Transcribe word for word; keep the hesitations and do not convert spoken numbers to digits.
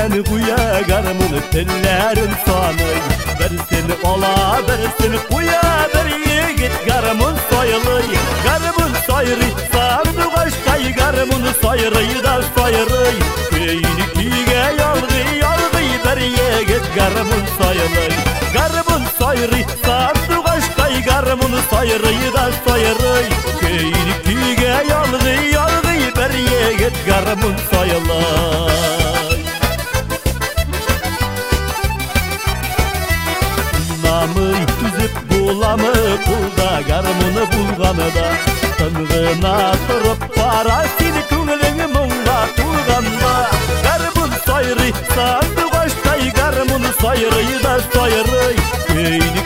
Tellerini kuya garmını tellerin sanıy. Birisini ola birisini kuya bir yigit garmın soyuluy. Garmın soyri sardı kaşkay garmını soyri da soyri. Köyünü kiyge yalgı yalgı bir yigit garmın soyuluy. Garmın soyri sardı kaşkay garmını soyri da soyri. Köyünü kiyge yalgı yalgı bir yigit garmın soyuluy. Namı tüzüp bulamı kulda garmını bulganıda. Tınğına turup para seni künlüğü munga tulganda. Garmın soyri sardı kaşkay garmını soyri da soyri. Köyünü